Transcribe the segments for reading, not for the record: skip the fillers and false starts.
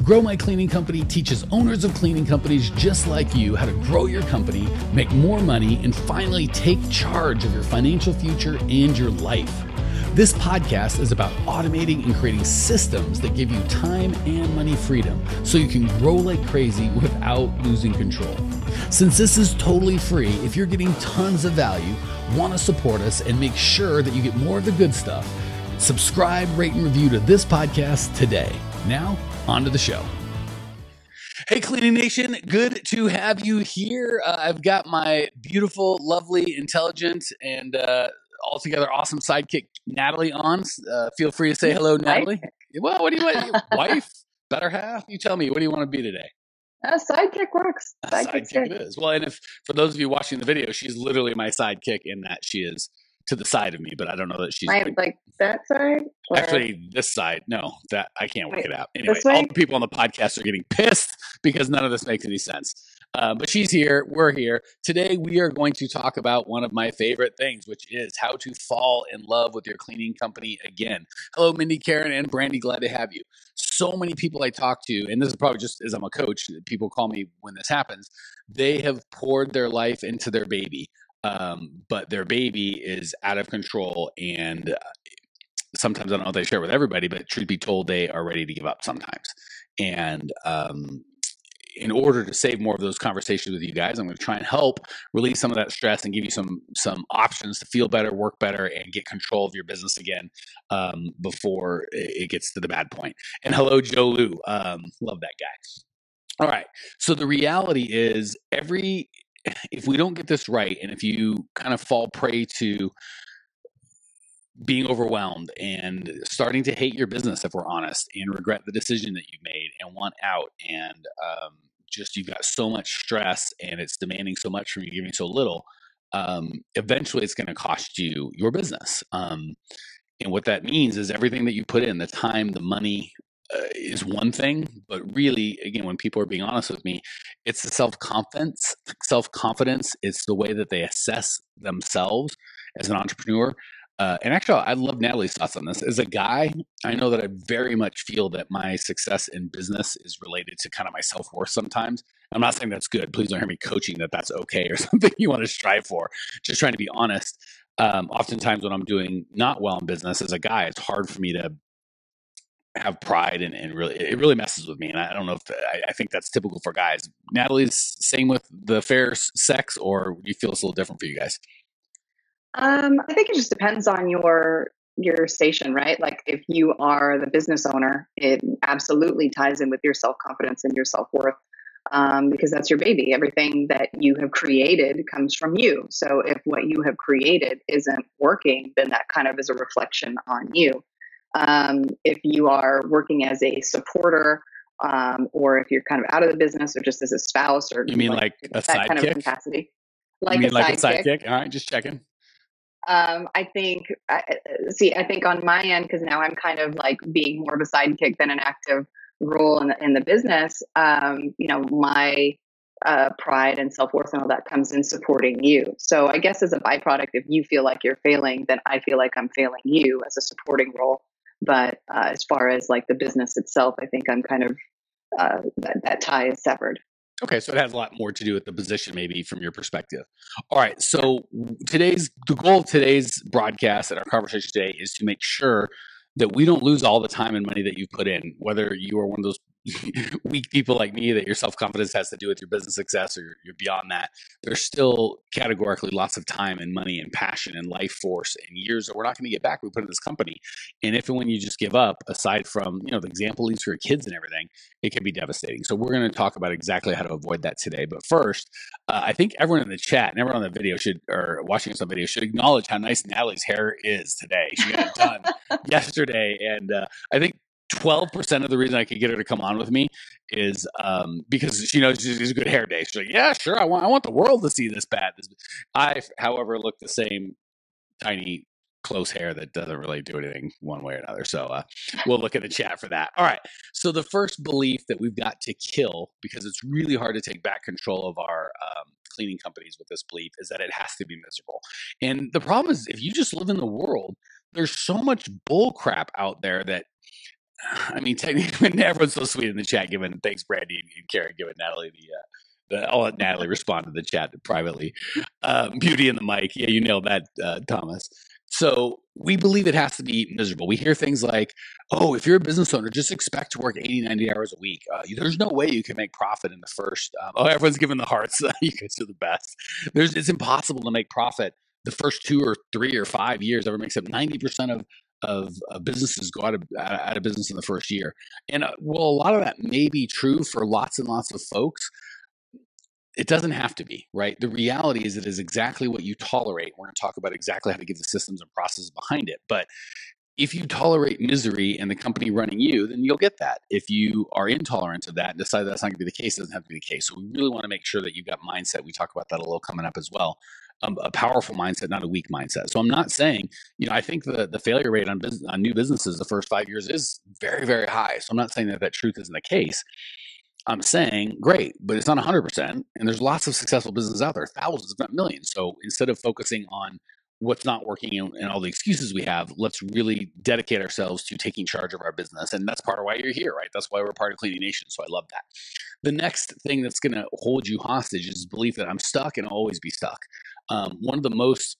Grow My Cleaning Company teaches owners of cleaning companies just like you how to grow your company, make more money, and finally take charge of your financial future and your life. This podcast is about automating and creating systems that give you time and money freedom so you can grow like crazy without losing control. Since this is totally free, if you're getting tons of value, want to support us, and make sure that you get more of the good stuff, subscribe, rate, and review to this podcast today. Now, on to the show. Hey, Cleaning Nation, good to have you here. I've got my beautiful, lovely, intelligent, and altogether awesome sidekick, Natalie, on. Feel free to say hello, Natalie. Well, what do you want? Wife? Better half? You tell me. What do you want to be today? Sidekick works. Sidekick it is. Well, and if for those of you watching the video, she's literally my sidekick in that she is to the side of me, but I don't know that she's like that side. Or? Actually, this side. No, that I can't work it out. Anyway, all the people on the podcast are getting pissed because none of this makes any sense. But she's here. We're here. Today, we are going to talk about one of my favorite things, which is how to fall in love with your cleaning company again. Hello, Mindy, Karen, and Brandy. Glad to have you. So many people I talk to, and this is probably just as I'm a coach, people call me when this happens, they have poured their life into their baby. But their baby is out of control, and sometimes I don't know if they share it with everybody, but truth be told, they are ready to give up sometimes. And in order to save more of those conversations with you guys, I'm going to try and help release some of that stress and give you some options to feel better, work better, and get control of your business again before it gets to the bad point. And hello, Joe Lou. Love that guy. All right. So the reality is if we don't get this right, and if you kind of fall prey to being overwhelmed and starting to hate your business, if we're honest, and regret the decision that you've made and want out, and just you've got so much stress and it's demanding so much from you, giving so little, eventually it's going to cost you your business. And what that means is everything that you put in, the time, the money, is one thing, but really, again, when people are being honest with me, it's the self-confidence. It's the way that they assess themselves as an entrepreneur. And actually, I love Natalie's thoughts on this. As a guy, I know that I very much feel that my success in business is related to kind of my self-worth sometimes. I'm not saying that's good. Please don't hear me coaching that that's okay or something you want to strive for. Just trying to be honest. Oftentimes when I'm doing not well in business as a guy, it's hard for me to have pride and really, it really messes with me. And I don't know if I think that's typical for guys. Natalie's same with the fair sex, or do you feel it's a little different for you guys? I think it just depends on your station, right? Like if you are the business owner, it absolutely ties in with your self-confidence and your self-worth, because that's your baby. Everything that you have created comes from you. So if what you have created isn't working, then that kind of is a reflection on you. If you are working as a supporter, or if you're kind of out of the business, or just as a spouse, or you mean like a that sidekick? Kind of capacity, like a sidekick. All right, just checking. I think on my end, because now I'm kind of like being more of a sidekick than an active role in the business. My pride and self-worth and all that comes in supporting you. So I guess as a byproduct, if you feel like you're failing, then I feel like I'm failing you as a supporting role. But as far as like the business itself, I think I'm kind of that tie is severed. Okay, so it has a lot more to do with the position, maybe from your perspective. All right, so the goal of today's broadcast and our conversation today is to make sure that we don't lose all the time and money that you've put in, whether you are one of those weak people like me that your self-confidence has to do with your business success, or you're beyond that. There's still categorically lots of time and money and passion and life force and years that we're not going to get back we put in this company. And if and when you just give up, aside from the example leaves for your kids and everything, it can be devastating. So we're going to talk about exactly how to avoid that today. But first, I think everyone in the chat and everyone on the video watching us on video should acknowledge how nice Natalie's hair is today. She got it done yesterday, and I think 12% of the reason I could get her to come on with me is because she knows she's a good hair day. She's like, yeah, sure. I want the world to see this bad. I, however, look the same tiny close hair that doesn't really do anything one way or another. So we'll look at the chat for that. All right. So the first belief that we've got to kill, because it's really hard to take back control of our cleaning companies with this belief, is that it has to be miserable. And the problem is, if you just live in the world, there's so much bull crap out there that I mean, technically, everyone's so sweet in the chat. Thanks, Brandy and Karen, giving Natalie I'll let Natalie respond to the chat privately. Beauty in the mic. Yeah, you nailed that, Thomas. So we believe it has to be miserable. We hear things like, oh, if you're a business owner, just expect to work 80, 90 hours a week. There's no way you can make profit in the first. Everyone's giving the hearts. You guys are the best. It's impossible to make profit the first 2 or 3 or 5 years. Ever makes up 90% of businesses go out of business in the first year. And well, a lot of that may be true for lots and lots of folks. It doesn't have to be, right? The reality is it is exactly what you tolerate. We're going to talk about exactly how to give the systems and processes behind it. But if you tolerate misery and the company running you, then you'll get that. If you are intolerant of that and decide that's not going to be the case, it doesn't have to be the case. So we really want to make sure that you've got mindset. We talk about that a little coming up as well. A powerful mindset, not a weak mindset. So I'm not saying, I think the failure rate on new businesses the first 5 years is very, very high. So I'm not saying that truth isn't the case. I'm saying, great, but it's not 100%. And there's lots of successful businesses out there, thousands, if not millions. So instead of focusing on what's not working and all the excuses we have, let's really dedicate ourselves to taking charge of our business. And that's part of why you're here, right? That's why we're part of Cleaning Nation. So I love that. The next thing that's going to hold you hostage is belief that I'm stuck and I'll always be stuck. One of the most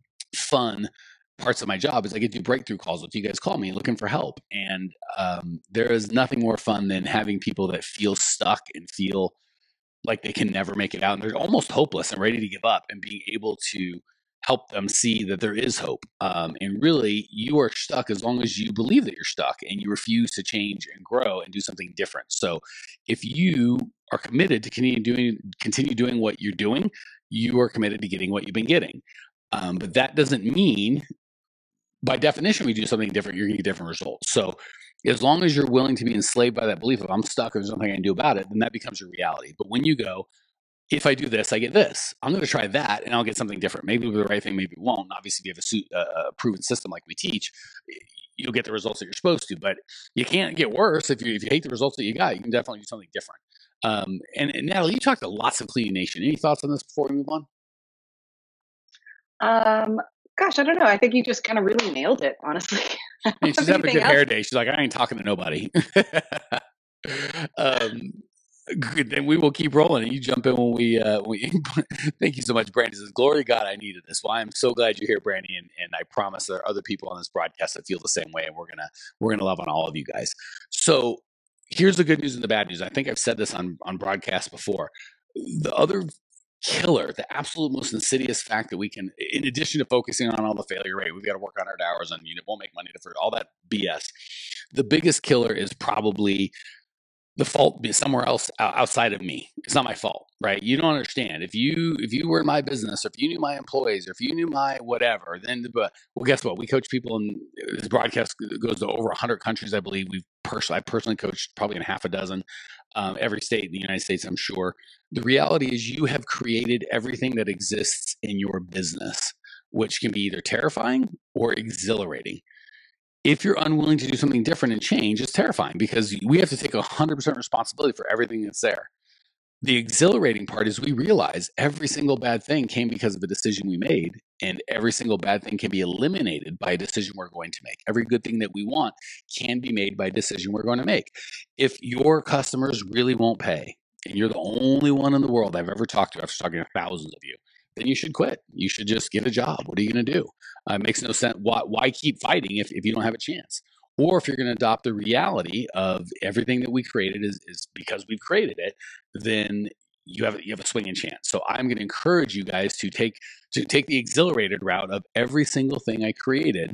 fun parts of my job is I get to do breakthrough calls with you guys call me looking for help. And there is nothing more fun than having people that feel stuck and feel like they can never make it out. And they're almost hopeless and ready to give up, and being able to help them see that there is hope. And really, you are stuck as long as you believe that you're stuck and you refuse to change and grow and do something different. So if you are committed to continue doing what you're doing, you are committed to getting what you've been getting. But that doesn't mean, by definition, we do something different, you're going to get different results. So as long as you're willing to be enslaved by that belief of I'm stuck or there's nothing I can do about it, then that becomes your reality. But when you go, if I do this, I get this, I'm going to try that and I'll get something different. Maybe it'll be the right thing, maybe it won't. Obviously, if you have a proven system like we teach, you'll get the results that you're supposed to. But you can't get worse. If you hate the results that you got, you can definitely do something different. And Natalie, you talked to lots of Cleaning Nation. Any thoughts on this before we move on? Gosh, I don't know. I think you just kind of really nailed it, honestly. And she's having a good hair day. She's like, I ain't talking to nobody. Good. Then we will keep rolling, and you jump in when we. Thank you so much, Brandy. Says, glory to God, I needed this. Well, I'm so glad you're here, Brandy, and I promise there are other people on this broadcast that feel the same way, and we're gonna love on all of you guys. So here's the good news and the bad news. I think I've said this on broadcast before. The other killer, the absolute most insidious fact that we can, in addition to focusing on all the failure rate, we've got to work 100 hours on won't make money for all that BS. The biggest killer is probably the fault be somewhere else outside of me. It's not my fault, right? You don't understand. If you were in my business, or if you knew my employees, or if you knew my whatever, then well, guess what? We coach people, and this broadcast goes to over 100 countries, I believe. I personally coached probably in half a dozen, every state in the United States, I'm sure. The reality is you have created everything that exists in your business, which can be either terrifying or exhilarating. If you're unwilling to do something different and change, it's terrifying because we have to take 100% responsibility for everything that's there. The exhilarating part is we realize every single bad thing came because of a decision we made, and every single bad thing can be eliminated by a decision we're going to make. Every good thing that we want can be made by a decision we're going to make. If your customers really won't pay, and you're the only one in the world I've ever talked to, after talking to thousands of you, then you should quit. You should just get a job. What are you going to do? It makes no sense. Why keep fighting if you don't have a chance? Or if you're going to adopt the reality of everything that we created is because we've created it, then you have a swinging chance. So I'm going to encourage you guys to take the exhilarated route of every single thing I created,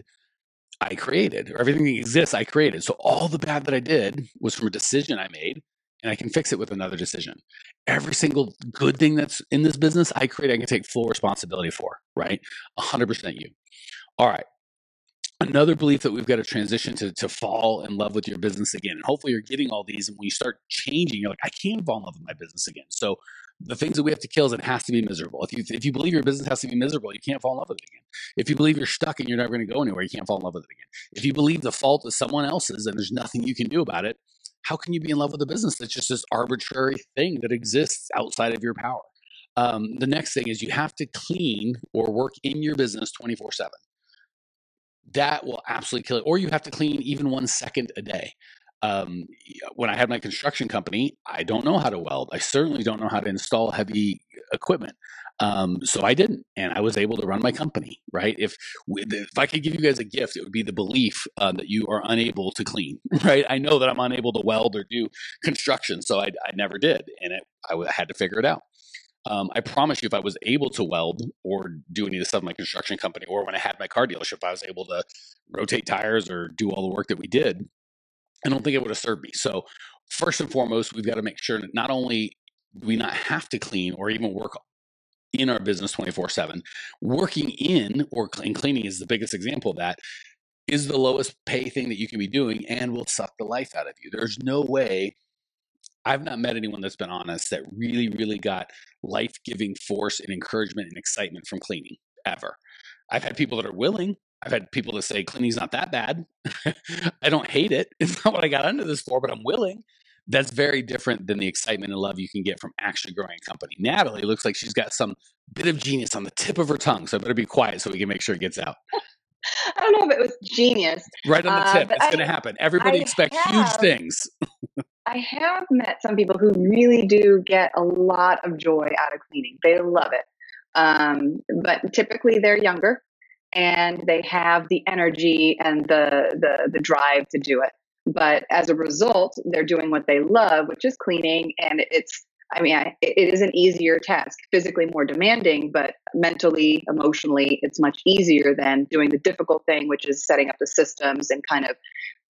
or everything that exists, I created. So all the bad that I did was from a decision I made, and I can fix it with another decision. Every single good thing that's in this business I create, I can take full responsibility for, right? 100% you. All right. Another belief that we've got to transition to fall in love with your business again. And hopefully you're getting all these, and when you start changing, you're like, I can fall in love with my business again. So the things that we have to kill is it has to be miserable. If you believe your business has to be miserable, you can't fall in love with it again. If you believe you're stuck and you're never going to go anywhere, you can't fall in love with it again. If you believe the fault is someone else's and there's nothing you can do about it, how can you be in love with a business that's just this arbitrary thing that exists outside of your power? The next thing is you have to clean or work in your business 24/7. That will absolutely kill it. Or you have to clean even 1 second a day. When I had my construction company, I don't know how to weld. I certainly don't know how to install heavy equipment. So I didn't, and I was able to run my company, right? If I could give you guys a gift, it would be the belief that you are unable to clean, right? I know that I'm unable to weld or do construction, so I never did, and I had to figure it out. I promise you, if I was able to weld or do any of the stuff in my construction company, or when I had my car dealership, I was able to rotate tires or do all the work that we did, I don't think it would have served me. So first and foremost, we've got to make sure that not only do we not have to clean or even work in our business 24/7, working in or cleaning is the biggest example of that, is the lowest pay thing that you can be doing and will suck the life out of you. There's no way. I've not met anyone that's been honest that really, really got life-giving force and encouragement and excitement from cleaning ever. I've had people that are willing. I've had people that say cleaning's not that bad. I don't hate it. It's not what I got into this for, but I'm willing. That's very different than the excitement and love you can get from actually growing a company. Natalie looks like she's got some bit of genius on the tip of her tongue, so I better be quiet so we can make sure it gets out. I don't know if it was genius. Right on the tip. It's going to happen. Everybody expects huge things. I have met some people who really do get a lot of joy out of cleaning. They love it. But typically they're younger and they have the energy and the drive to do it. But as a result, they're doing what they love, which is cleaning. And it is an easier task, physically more demanding, but mentally, emotionally, it's much easier than doing the difficult thing, which is setting up the systems and kind of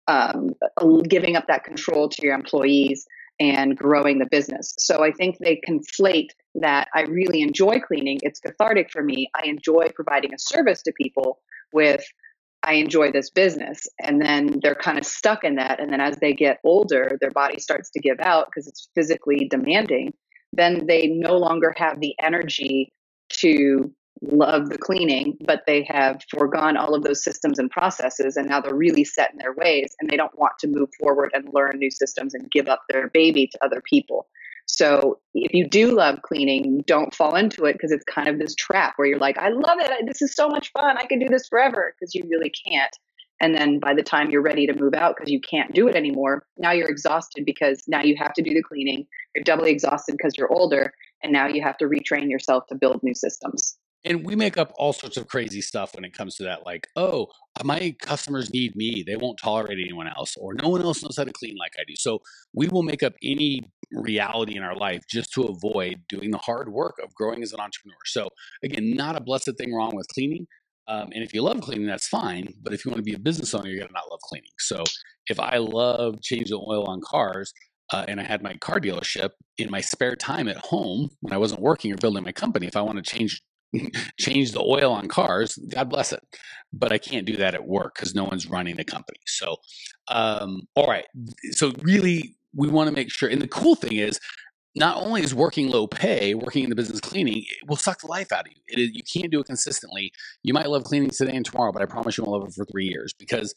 giving up that control to your employees and growing the business. So I think they conflate that. I really enjoy cleaning. It's cathartic for me. I enjoy providing a service to people with, I enjoy this business. And then they're kind of stuck in that. And then as they get older, their body starts to give out because it's physically demanding. Then they no longer have the energy to love the cleaning, but they have foregone all of those systems and processes, and now they're really set in their ways, and they don't want to move forward and learn new systems and give up their baby to other people. So if you do love cleaning, don't fall into it, because it's kind of this trap where you're like, I love it. This is so much fun. I can do this forever, because you really can't. And then by the time you're ready to move out because you can't do it anymore, now you're exhausted because now you have to do the cleaning. You're doubly exhausted because you're older, and now you have to retrain yourself to build new systems. And we make up all sorts of crazy stuff when it comes to that. Like, oh, my customers need me. They won't tolerate anyone else, or no one else knows how to clean like I do. So we will make up any reality in our life just to avoid doing the hard work of growing as an entrepreneur. So again, not a blessed thing wrong with cleaning. And if you love cleaning, that's fine. But if you want to be a business owner, you got to not love cleaning. So if I love changing the oil on cars, and I had my car dealership, in my spare time at home when I wasn't working or building my company, if I want to change the oil on cars, God bless it. But I can't do that at work because no one's running the company. So, all right. So really, we want to make sure. And the cool thing is, not only is working low pay, working in the business cleaning, it will suck the life out of you. You can't do it consistently. You might love cleaning today and tomorrow, but I promise you won't love it for 3 years, because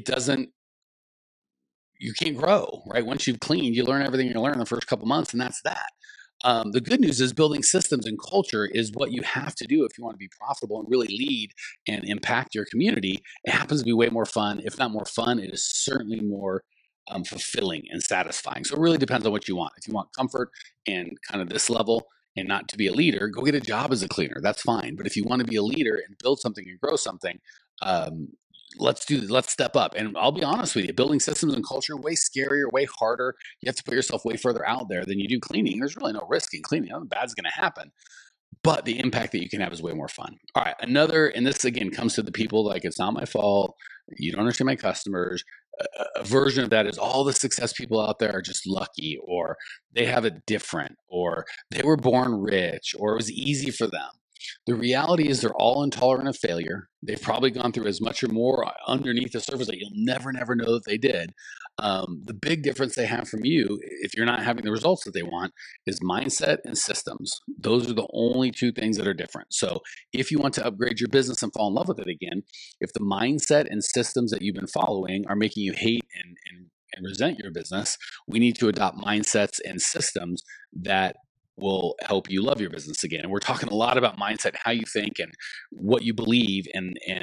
you can't grow, right? Once you've cleaned, you learn everything you learn in the first couple months, and that's that. The good news is building systems and culture is what you have to do if you want to be profitable and really lead and impact your community. It happens to be way more fun. If not more fun, it is certainly more fulfilling and satisfying. So it really depends on what you want. If you want comfort and kind of this level and not to be a leader, go get a job as a cleaner. That's fine. But if you want to be a leader and build something and grow something, let's step up. And I'll be honest with you, building systems and culture, way scarier, way harder. You have to put yourself way further out there than you do cleaning. There's really no risk in cleaning. Nothing bad's going to happen. But the impact that you can have is way more fun. All right, and this again comes to the people like, it's not my fault, you don't understand my customers. A version of that is all the success people out there are just lucky, or they have it different, or they were born rich, or it was easy for them. The reality is they're all intolerant of failure. They've probably gone through as much or more underneath the surface that you'll never know that they did. The big difference they have from you, if you're not having the results that they want, is mindset and systems. Those are the only two things that are different. So if you want to upgrade your business and fall in love with it again, if the mindset and systems that you've been following are making you hate and resent your business, we need to adopt mindsets and systems that will help you love your business again. And we're talking a lot about mindset, how you think and what you believe, and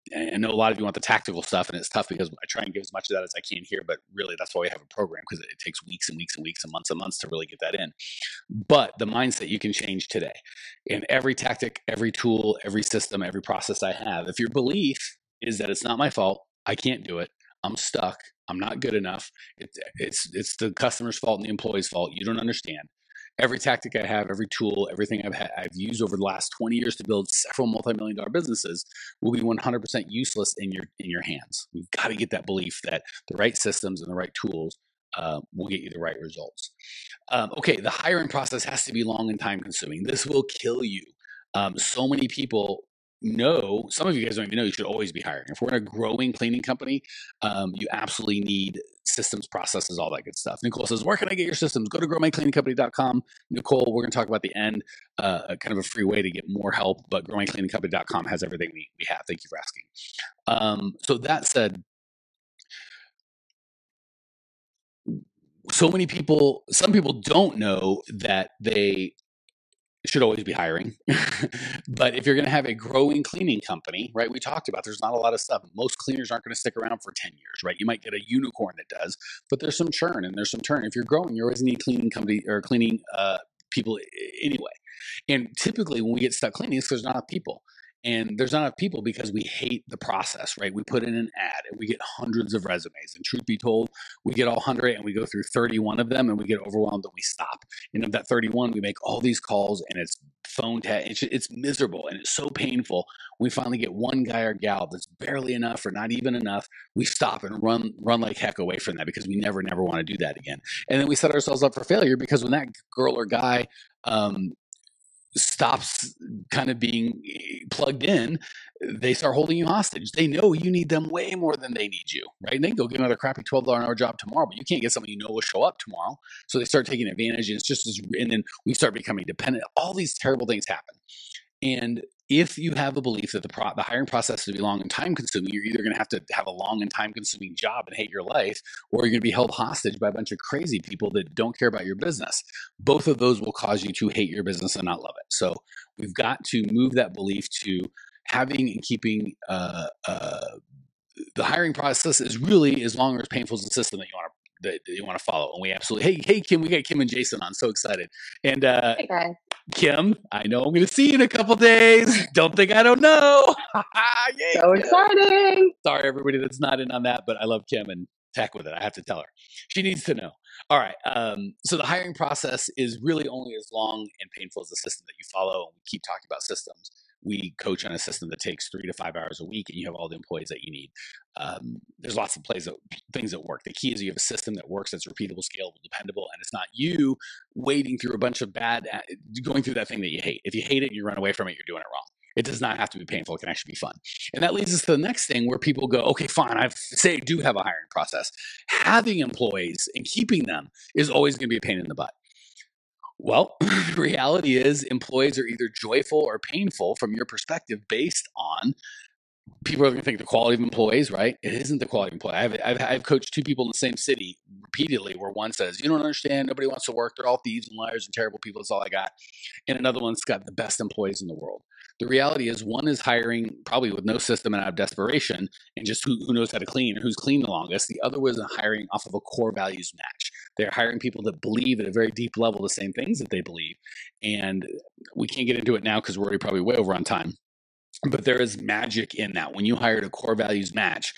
I know a lot of you want the tactical stuff, and it's tough because I try and give as much of that as I can here, but really that's why we have a program, because it takes weeks and weeks and weeks and months to really get that in. But the mindset you can change today. And every tactic, every tool, every system, every process I have, if your belief is that it's not my fault, I can't do it, I'm stuck, I'm not good enough, it's the customer's fault and the employee's fault, you don't understand. Every tactic I have, every tool, everything I've used over the last 20 years to build several multi-million-dollar businesses will be 100% useless in your hands. We've got to get that belief that the right systems and the right tools will get you the right results. Okay, the hiring process has to be long and time-consuming. This will kill you. So many people know, some of you guys don't even know you should always be hiring. If we're in a growing cleaning company, you absolutely need systems, processes, all that good stuff. Nicole says, where can I get your systems? Go to growmycleaningcompany.com. Nicole, we're going to talk about the end, kind of a free way to get more help, but growmycleaningcompany.com has everything we have. Thank you for asking. So that said, some people don't know that they should always be hiring. But if you're going to have a growing cleaning company, right, we talked about there's not a lot of stuff. Most cleaners aren't going to stick around for 10 years, right? You might get a unicorn that does, but there's some churn and there's some turn. If you're growing, you always need cleaning company or cleaning people anyway. And typically when we get stuck cleaning, it's because there's not enough people. And there's not enough people because we hate the process, right? We put in an ad and we get hundreds of resumes. And truth be told, we get all 100 and we go through 31 of them and we get overwhelmed and we stop. And of that 31, we make all these calls and it's phone tag. It's miserable and it's so painful. We finally get one guy or gal that's barely enough or not even enough. We stop and run like heck away from that because we never want to do that again. And then we set ourselves up for failure because when that girl or guy stops kind of being plugged in, they start holding you hostage. They know you need them way more than they need you, right? And they can go get another crappy $12 an hour job tomorrow, but you can't get someone you know will show up tomorrow. So they start taking advantage, and it's just and then we start becoming dependent. All these terrible things happen. And if you have a belief that the hiring process to be long and time consuming, you're either going to have a long and time consuming job and hate your life, or you're going to be held hostage by a bunch of crazy people that don't care about your business. Both of those will cause you to hate your business and not love it. So we've got to move that belief to having and keeping the hiring process is really as long or as painful as the system that you want to follow. And we absolutely, hey Kim, we got Kim and Jason on, so excited. And hey guys. Kim, I know I'm going to see you in a couple days. Don't think I don't know. Yay, so exciting. Sorry, everybody that's not in on that, but I love Kim and heck with it. I have to tell her. She needs to know. All right. So the hiring process is really only as long and painful as the system that you follow. And we keep talking about systems. We coach on a system that takes 3 to 5 hours a week, and you have all the employees that you need. There's lots of things that work. The key is you have a system that works, that's repeatable, scalable, dependable, and it's not you wading through a bunch of going through that thing that you hate. If you hate it and you run away from it, you're doing it wrong. It does not have to be painful. It can actually be fun. And that leads us to the next thing where people go, okay, fine, I do have a hiring process. Having employees and keeping them is always going to be a pain in the butt. Well, the reality is employees are either joyful or painful from your perspective based on people are going to think the quality of employees, right? It isn't the quality of employees. I've coached 2 people in the same city repeatedly where one says, you don't understand, nobody wants to work. They're all thieves and liars and terrible people. That's all I got. And another one's got the best employees in the world. The reality is one is hiring probably with no system and out of desperation and just who knows how to clean or who's cleaned the longest. The other was hiring off of a core values match. They're hiring people that believe at a very deep level the same things that they believe. And we can't get into it now because we're already probably way over on time. But there is magic in that. When you hired a core values match,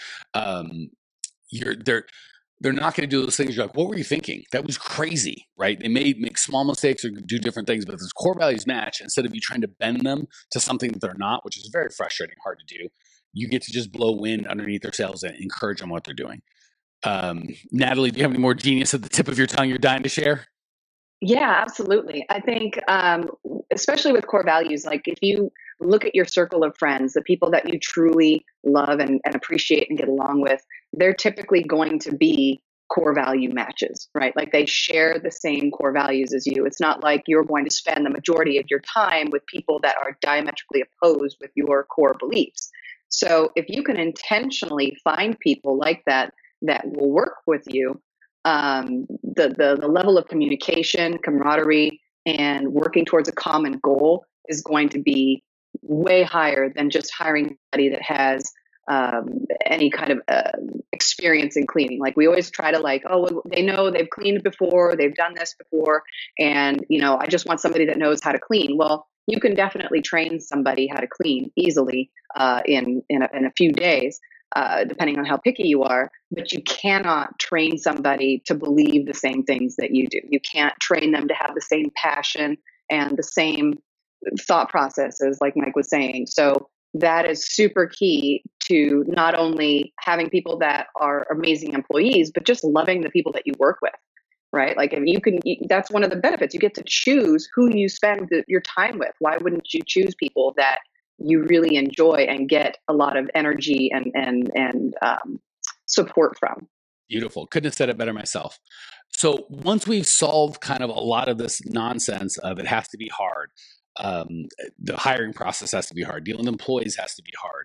they're not going to do those things. You're like, what were you thinking? That was crazy, right? They may make small mistakes or do different things, but this core values match, instead of you trying to bend them to something that they're not, which is very frustrating, hard to do, you get to just blow wind underneath their sails and encourage them what they're doing. Natalie, do you have any more genius at the tip of your tongue you're dying to share? Yeah, absolutely. I think, especially with core values, like if you look at your circle of friends, the people that you truly love and appreciate and get along with, they're typically going to be core value matches, right? Like they share the same core values as you. It's not like you're going to spend the majority of your time with people that are diametrically opposed with your core beliefs. So if you can intentionally find people like that will work with you, the level of communication, camaraderie, and working towards a common goal is going to be way higher than just hiring somebody that has any kind of experience in cleaning. Like we always try to like, oh, well, they know they've cleaned before, they've done this before, and I just want somebody that knows how to clean. Well, you can definitely train somebody how to clean easily in a few days, depending on how picky you are. But you cannot train somebody to believe the same things that you do. You can't train them to have the same passion and the same thought processes, like Mike was saying. So that is super key to not only having people that are amazing employees, but just loving the people that you work with, right? Like if you can, that's one of the benefits. You get to choose who you spend your time with. Why wouldn't you choose people that you really enjoy and get a lot of energy and support from? Beautiful. Couldn't have said it better myself. So once we've solved kind of a lot of this nonsense of it has to be hard, the hiring process has to be hard, dealing with employees has to be hard,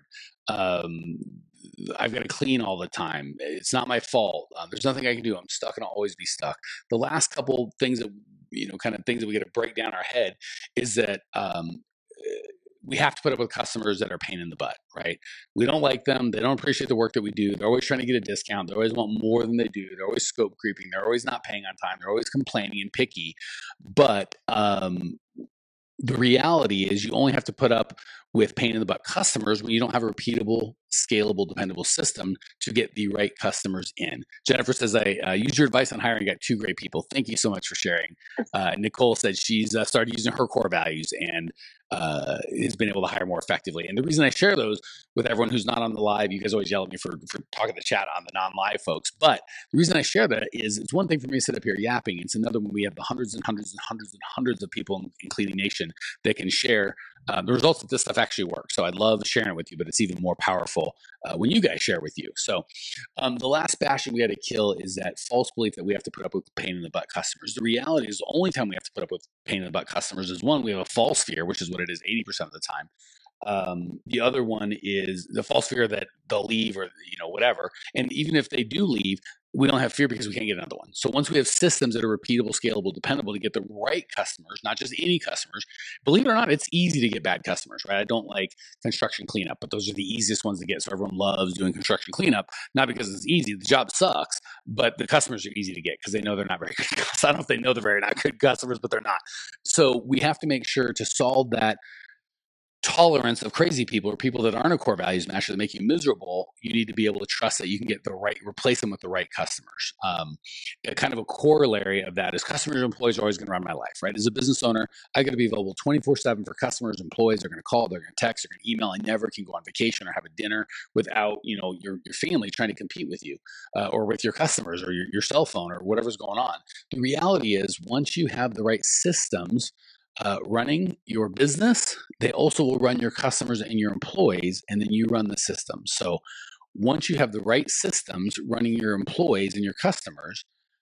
I've got to clean all the time, it's not my fault, there's nothing I can do, I'm stuck and I'll always be stuck. The last couple things that kind of things that we got to break down our head is that we have to put up with customers that are a pain in the butt, right? We don't like them. They don't appreciate the work that we do. They're always trying to get a discount. They always want more than they do. They're always scope creeping. They're always not paying on time. They're always complaining and picky. But the reality is you only have to put up with pain in the butt customers when you don't have a repeatable, scalable, dependable system to get the right customers in. Jennifer says, I use your advice on hiring. I got 2 great people. Thank you so much for sharing. Nicole said she's started using her core values and has been able to hire more effectively. And the reason I share those with everyone who's not on the live, you guys always yell at me for talking the chat on the non-live folks. But the reason I share that is it's one thing for me to sit up here yapping. It's another when we have the hundreds and hundreds and hundreds and hundreds of people in Cleaning Nation that can share the results that this stuff actually works. So I love sharing it with you, but it's even more powerful when you guys share with you. So the last bastion we had to kill is that false belief that we have to put up with pain in the butt customers. The reality is the only time we have to put up with pain in the butt customers is one, we have a false fear, which is what it is 80% of the time. The other one is the false fear that they'll leave or whatever. And even if they do leave, we don't have fear because we can't get another one. So once we have systems that are repeatable, scalable, dependable to get the right customers, not just any customers, believe it or not, it's easy to get bad customers, right? I don't like construction cleanup, but those are the easiest ones to get. So everyone loves doing construction cleanup, not because it's easy. The job sucks, but the customers are easy to get because they know they're not very good. I don't know if they know they're very not good customers, but they're not. So we have to make sure to solve that tolerance of crazy people or people that aren't a core values match that make you miserable. You need to be able to trust that you can get replace them with the right customers. Kind of a corollary of that is customers and employees are always going to run my life, right? As a business owner, I got to be available 24/7 for customers. Employees are going to call, they're going to text, they're going to email. I never can go on vacation or have a dinner without your family trying to compete with you or with your customers or your cell phone or whatever's going on. The reality is once you have the right systems running your business, they also will run your customers and your employees, and then you run the system. So once you have the right systems running your employees and your customers,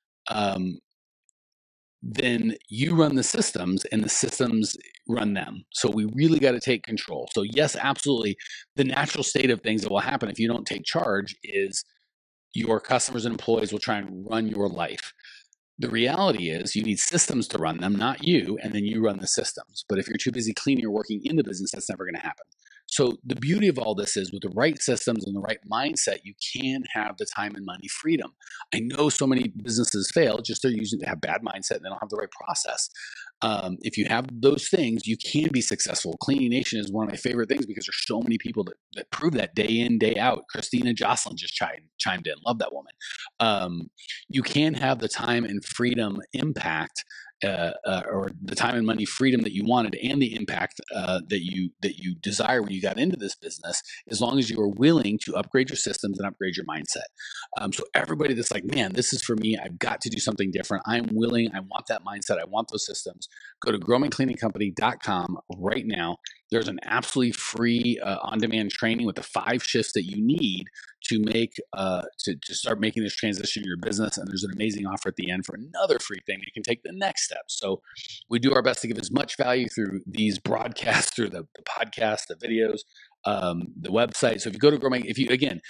then you run the systems and the systems run them. So we really got to take control. So yes, absolutely. The natural state of things that will happen if you don't take charge is your customers and employees will try and run your life. The reality is you need systems to run them, not you, and then you run the systems. But if you're too busy cleaning or working in the business, that's never going to happen. So the beauty of all this is with the right systems and the right mindset, you can have the time and money freedom. I know so many businesses fail just they're using to have bad mindset and they don't have the right process. If you have those things, you can be successful. Cleaning Nation is one of my favorite things because there's so many people that prove that day in, day out. Christina Jocelyn just chimed in. Love that woman. You can have the time and freedom impact or the time and money freedom that you wanted and the impact that you desire when you got into this business, as long as you are willing to upgrade your systems and upgrade your mindset. So everybody that's like, man, this is for me, I've got to do something different. I'm willing. I want that mindset. I want those systems. Go to growmycleaningcompany.com right now. There's an absolutely free on-demand training with the 5 shifts that you need to make to start making this transition in your business. And there's an amazing offer at the end for another free thing that can take the next step. So we do our best to give as much value through these broadcasts, through the podcast, the videos, the website. So if you go to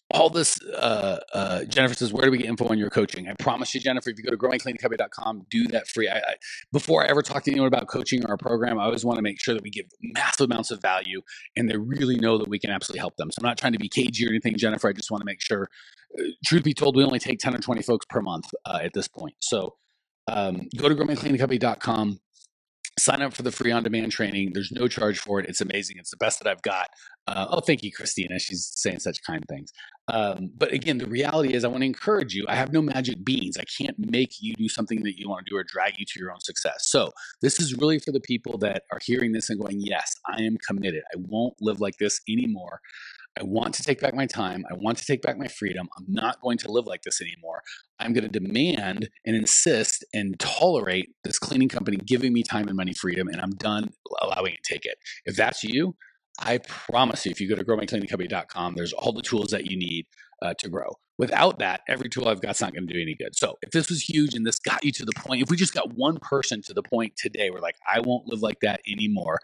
all this, Jennifer says, where do we get info on your coaching? I promise you, Jennifer, if you go to growmycleaningcompany.com, do that free. Before I ever talk to anyone about coaching or a program, I always want to make sure that we give massive amounts of value and they really know that we can absolutely help them. So I'm not trying to be cagey or anything, Jennifer. I just want to make sure, truth be told, we only take 10 or 20 folks per month at this point. So go to growmycleaningcompany.com. Sign up for the free on-demand training. There's no charge for it. It's amazing. It's the best that I've got. Thank you, Christina. She's saying such kind things. But again, the reality is I want to encourage you. I have no magic beans. I can't make you do something that you want to do or drag you to your own success. So this is really for the people that are hearing this and going, yes, I am committed. I won't live like this anymore. I want to take back my time. I want to take back my freedom. I'm not going to live like this anymore. I'm going to demand and insist and tolerate this cleaning company giving me time and money freedom, and I'm done allowing it to take it. If that's you, I promise you, if you go to growmycleaningcompany.com, there's all the tools that you need to grow. Without that, every tool I've got is not going to do any good. So if this was huge and this got you to the point, if we just got one person to the point today, we're like, I won't live like that anymore.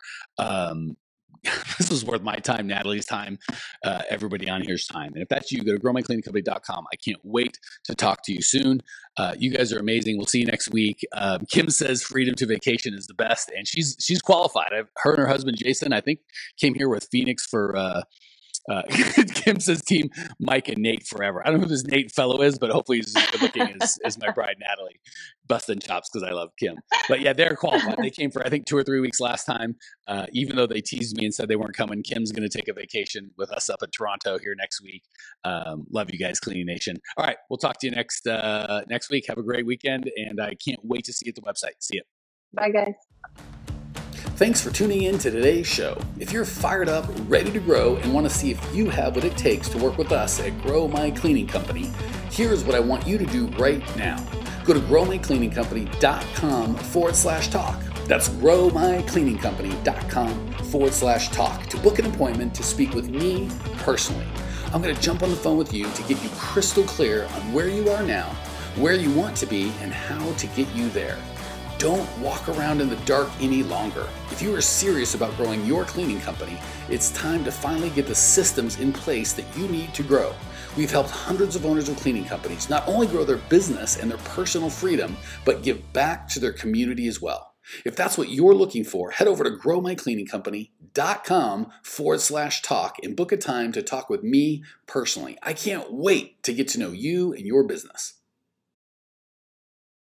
This is worth my time, Natalie's time, everybody on here's time. And if that's you, go to growmycleaningcompany.com. I can't wait to talk to you soon. You guys are amazing. We'll see you next week. Kim says freedom to vacation is the best, and she's qualified. Her and her husband, Jason, I think, came here with Phoenix for Kim says team Mike and Nate forever. I don't know who this Nate fellow is, but hopefully he's as good looking as my bride, Natalie. Busting chops because I love Kim. But yeah, they're qualified. They came for, I think, 2 or 3 weeks last time. Even though they teased me and said they weren't coming, Kim's going to take a vacation with us up in Toronto here next week. Love you guys, Cleaning Nation. All right, we'll talk to you next week. Have a great weekend, and I can't wait to see you at the website. See you. Bye, guys. Thanks for tuning in to today's show. If you're fired up, ready to grow, and want to see if you have what it takes to work with us at Grow My Cleaning Company, here's what I want you to do right now. Go to growmycleaningcompany.com/talk. That's growmycleaningcompany.com/talk to book an appointment to speak with me personally. I'm going to jump on the phone with you to get you crystal clear on where you are now, where you want to be, and how to get you there. Don't walk around in the dark any longer. If you are serious about growing your cleaning company, it's time to finally get the systems in place that you need to grow. We've helped hundreds of owners of cleaning companies not only grow their business and their personal freedom, but give back to their community as well. If that's what you're looking for, head over to growmycleaningcompany.com/talk and book a time to talk with me personally. I can't wait to get to know you and your business.